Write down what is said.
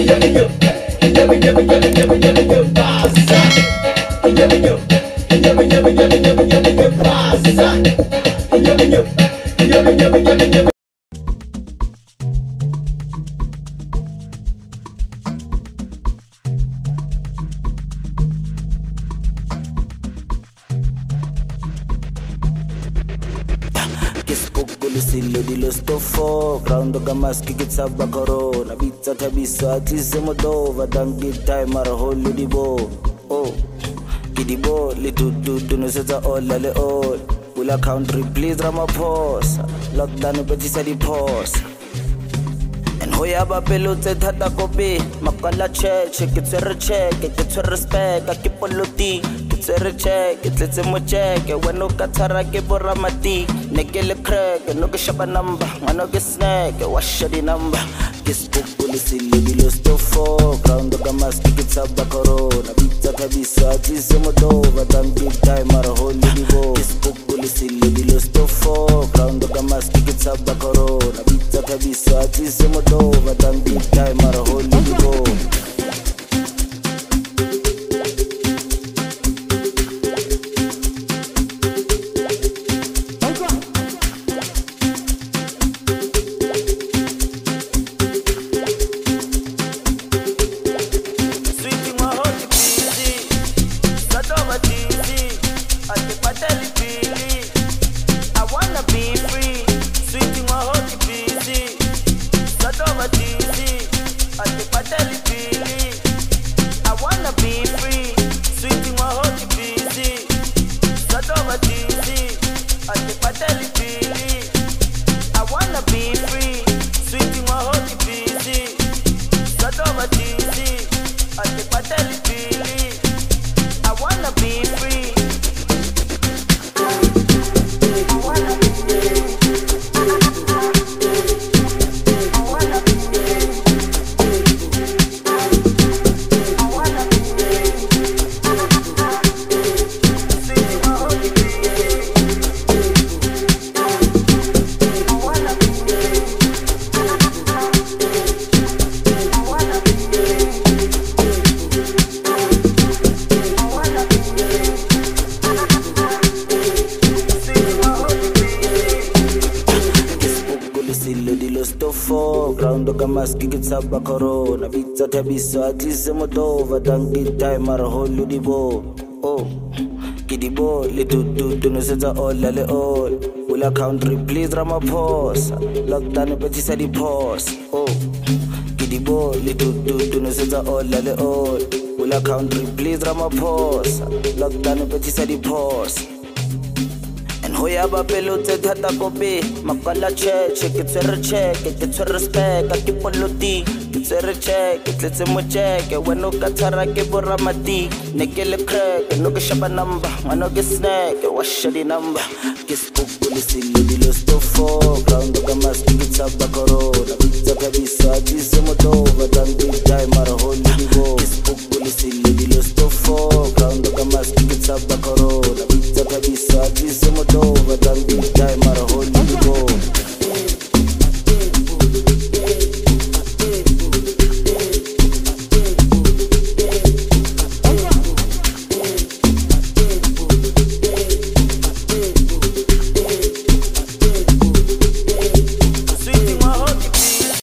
Silo di lo stofo, ground ga maski ke tsaba corona, bitsa thabiso at least Moldova, don't get time mara holu di bo. Oh, ke di bo le tutu no setsa all le all. Pula country please Ramaphosa, lockdown betisa di pause. And hoya ba pelo tse thata kope, makala cheche ke tsere check, ke tsere respect ke poloti. Tsere check, tletse mo check, wena o ka tshara ke boramati, ne ke le crack, no ke shaba number, ngwana ke snack, wa shadi number, ke spook le sile di lo stofo, ground ga maski ke tsaba corona, bitsa thabiso at least Moldova, don't get time mara holu di bo, ke spook le sile di lo stofo, ground ga maski ke tsaba corona, bitsa thabiso at least Moldova, don't get time mara holu di bo. Ground ga maski ke tsaba corona, bitsa thabiso at least Moldova, don't get time mara holu di bo. Oh, ke di bo le tutu no setsa all le all. Pula country please Ramaphosa, lockdown betisa di pause. Oh, ke di bo le tutu no setsa all le all. Pula country please Ramaphosa, lockdown betisa di pause. Hoya ba pelo tse thata kope, makala cheche ke tsere check, ke tsere respect ke poloti, ke tsere check, ke tletse mo check, wena o ka tshara ke boramati, ne ke le crack, no ke shaba number, ngwana ke snack, wa shadi number, ke spook le sile di lo stofo.